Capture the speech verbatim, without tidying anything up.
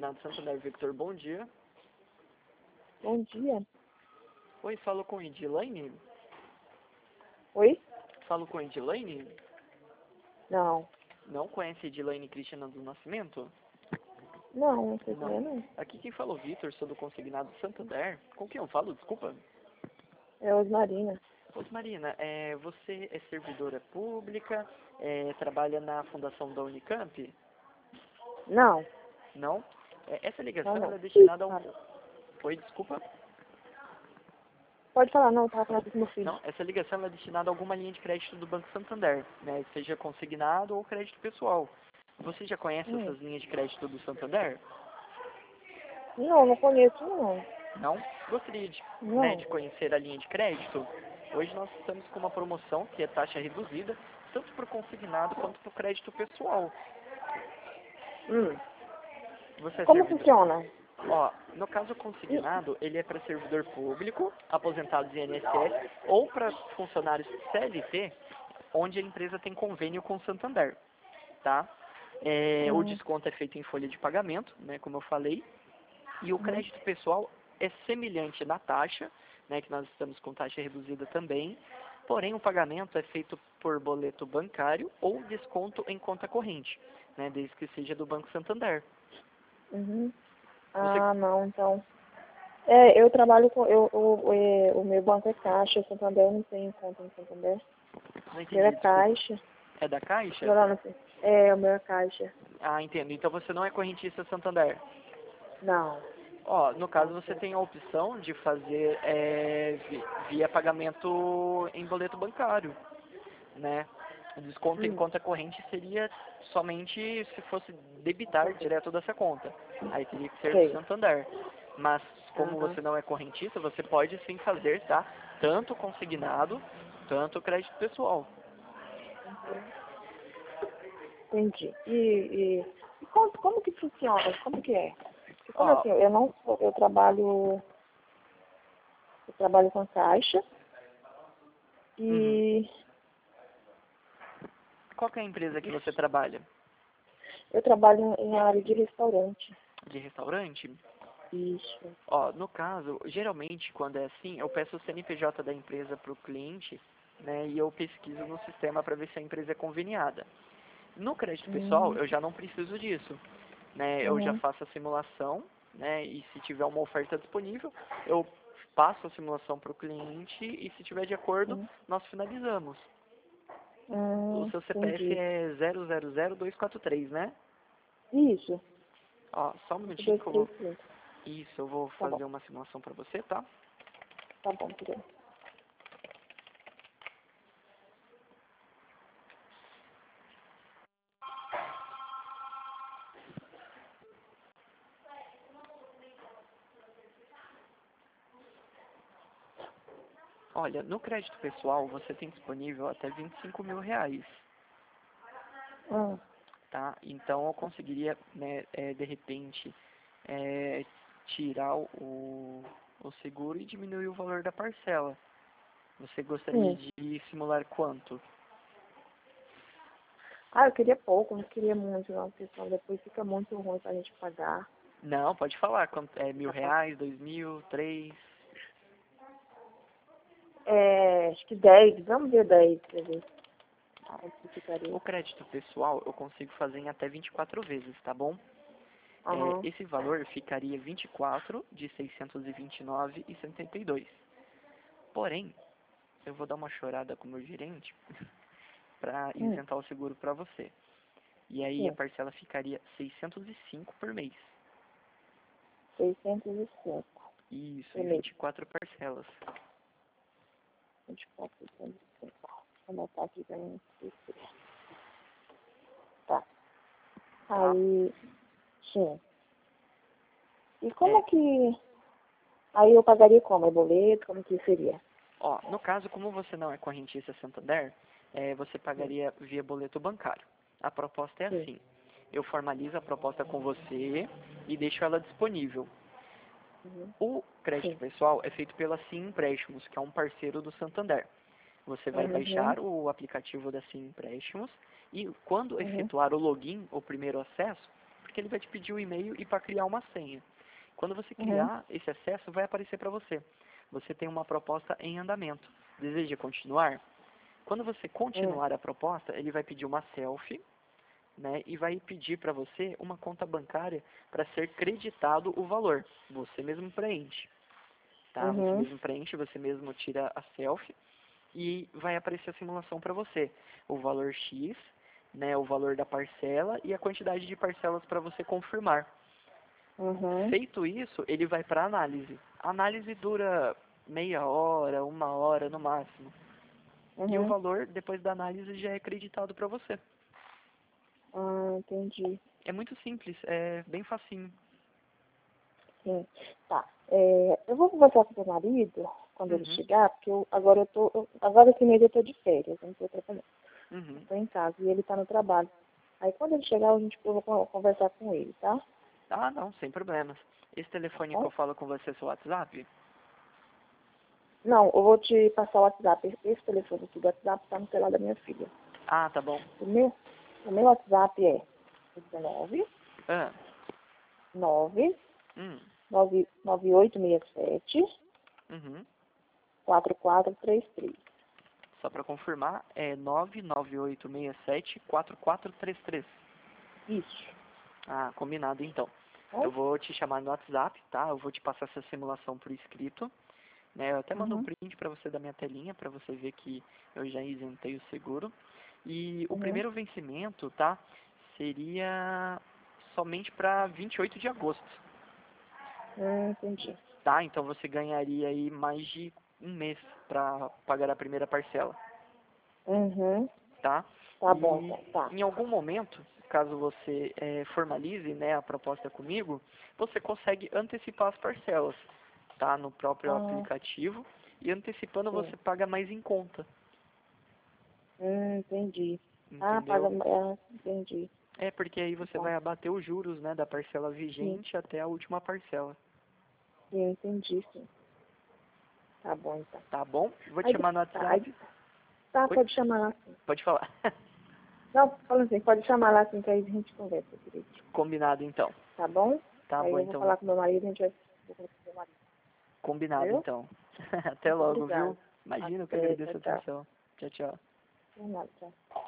Consignado Santander Victor, bom dia. Bom dia. Oi, falo com Edilane? Oi? Falo com Edilane? Não. Não conhece Edilane Cristina do Nascimento? Não, não sei Não. quem é, não. Aqui quem fala é o Victor, sou do Consignado Santander. Com quem eu falo, desculpa? É Osmarina. Osmarina, é, você é servidora pública, é, trabalha na fundação da Unicamp? Não. Não? É, essa ligação Não, não. ela é destinada a um... Fala. Oi, desculpa? Pode falar, não, tá falando com meu filho. Não, essa ligação ela é destinada a alguma linha de crédito do Banco Santander, né? Seja consignado ou crédito pessoal. Você já conhece Hum. essas linhas de crédito do Santander? Não, não conheço, não. Não? Gostaria de, né, Não. de conhecer a linha de crédito? Hoje nós estamos com uma promoção que é taxa reduzida, tanto para o consignado quanto para o crédito pessoal. Hum. Você é Como servidor? funciona? Ó, no caso consignado, ele é para servidor público, aposentados em I N S S, ou para funcionários C L T, onde a empresa tem convênio com o Santander, tá? É, o Hum. desconto é feito em folha de pagamento, né, como eu falei, e o Uhum. crédito pessoal é semelhante na taxa, né, que nós estamos com taxa reduzida também, porém o pagamento é feito por boleto bancário ou desconto em conta corrente, né, desde que seja do Banco Santander. Uhum. Você... Ah, não, então. É, eu trabalho com. Eu, o, é, o meu banco é Caixa, Santander, eu não tenho conta no Santander. Não O entendi, meu é desculpa. Caixa. É da Caixa? Não, não, não sei. É, o meu é Caixa. Ah, entendo. Então você não é correntista Santander. Não. Ó, no caso Não você sei. tem a opção de fazer é, vi- via pagamento em boleto bancário, né? O desconto em Hum. conta corrente seria somente se fosse debitar direto dessa conta. Aí teria que ser do Sei. Santander. Mas como Aham. você não é correntista, você pode sim fazer, tá? Tanto consignado, tanto crédito pessoal. Entendi. E, e, e como, como que funciona? Como que é? Porque como Ó, assim, eu não sou, eu trabalho, eu trabalho com caixa uhum. e Qual que é a empresa que você trabalha? eu trabalho em área de restaurante. De restaurante? Isso. Ó, no caso, geralmente quando é assim, eu peço o C N P J da empresa para o cliente, né, e eu pesquiso no sistema para ver se a empresa é conveniada. No crédito pessoal, Hum, eu já não preciso disso, né, eu já uhum, faço a simulação, né, e se tiver uma oferta disponível, eu passo a simulação para o cliente e se tiver de acordo, hum, nós finalizamos. O hum, seu C P F entendi. é zero zero zero dois quatro três, né? Isso. Ó, só um Cinco, minutinho dois, que eu três, vou... cinco. Isso, eu vou Tá bom, fazer uma simulação para você, tá? tá bom, tudo bem. Olha, no crédito pessoal você tem disponível até vinte e cinco mil reais, Hum, tá? Então eu conseguiria, né, é, de repente, é, tirar o, o seguro e diminuir o valor da parcela. Você gostaria sim. de simular quanto? Ah, eu queria pouco, não queria muito não, porque senão depois fica muito ruim pra gente pagar. Não, pode falar. Quanto, é mil Tá, tá. reais, dois mil, três? É, acho que dez, vamos ver dez, quer ver. Quanto que ficaria? O crédito pessoal eu consigo fazer em até vinte e quatro vezes, tá bom? É, Aham. esse valor ficaria vinte e quatro de seiscentos e vinte e nove e setenta e dois. Porém, eu vou dar uma chorada com o meu gerente para Hum, isentar o seguro para você. E aí a sim. parcela ficaria seiscentos e cinco por mês. seiscentos e cinco Isso, por em mês. vinte e quatro parcelas. vinte e quatro, seiscentos e cinco. Vou anotar aqui pra mim esquecer. Tá. Tá? Aí, sim. E É, como que... Aí eu pagaria como? É boleto? Como que seria? ó, no caso, como você não é correntista Santander, é, você Sim, pagaria via boleto bancário. A proposta é sim. assim. Eu formalizo a proposta com você e deixo ela disponível. Uhum. O crédito Sim. pessoal é feito pela Sim Empréstimos, que é um parceiro do Santander. Você vai Uhum. baixar o aplicativo da Sim Empréstimos e quando Uhum. efetuar o login, o primeiro acesso, que ele vai te pedir o e-mail e para criar uma senha. Quando você Uhum. criar esse acesso, vai aparecer para você. Você tem uma proposta em andamento. Deseja continuar? Quando você Uhum. continuar a proposta, ele vai pedir uma selfie, né, e vai pedir para você uma conta bancária para ser creditado o valor. Você mesmo preenche. Tá? Você Uhum. mesmo preenche, você mesmo tira a selfie e vai aparecer a simulação para você. O valor X, né, o valor da parcela e a quantidade de parcelas para você confirmar. Uhum. Feito isso, ele vai para análise. A análise dura meia hora, uma hora no máximo. E o Uhum. valor, depois da análise, já é creditado para você. Ah, entendi. É muito simples, é bem facinho. Sim. Tá. É, eu vou conversar com o meu marido quando ele Uhum, chegar, porque eu, agora eu tô. eu- agora esse mês eu tô de férias, eu não tô trabalhando. Eu uhum. tô em casa e ele tá no trabalho. Aí quando ele chegar, a gente eu vou con- conversar com ele, tá? Ah, não, sem problemas. Esse Tá telefone que bom? eu falo com você é seu WhatsApp? Não, eu vou te passar o WhatsApp. Esse telefone aqui do WhatsApp tá no celular da minha filha. Ah, tá bom. O meu, o meu WhatsApp é dezenove, Ah, nove, hum, nove, nove oito seis sete, uhum. quatro quatro três três. Só para confirmar, é nove nove oito seis sete quatro quatro três três. Isso. Ah, combinado então. Tá Eu bom? vou te chamar no WhatsApp, tá? Eu vou te passar essa simulação por escrito, né? Eu até mando um Uhum, print para você da minha telinha, para você ver que eu já isentei o seguro. E o uhum. primeiro vencimento, tá? Seria somente para vinte e oito de agosto, Hum, entendi. tá? Então você ganharia aí mais de um mês para pagar a primeira parcela, Uhum. tá? Tá bom, E então. Tá. em algum momento, caso você eh, formalize, né, a proposta comigo, você consegue antecipar as parcelas, tá? No próprio Ah, aplicativo. E antecipando sim. você paga mais em conta, Hum, entendi. Ah, paga. entendeu? Ah, entendi. É porque aí você Então, vai abater os juros, né, da parcela sim, vigente até a última parcela, sim, entendi, sim. Tá bom, então. tá bom? Vou te Aí, chamar no tá, aí, WhatsApp. tá, Oi? pode chamar lá sim. Pode falar. Não, falando assim, pode chamar lá sim, que aí a gente conversa direito. Combinado então. Tá bom? Tá Aí bom eu vou então. falar com meu marido e a gente vai vou conversar com meu marido. Combinado Viu? então. Até Muito logo, viu? obrigada. Imagina, eu que Até, agradeço tchau, a tchau. atenção. Tchau, tchau. Por nada, tchau.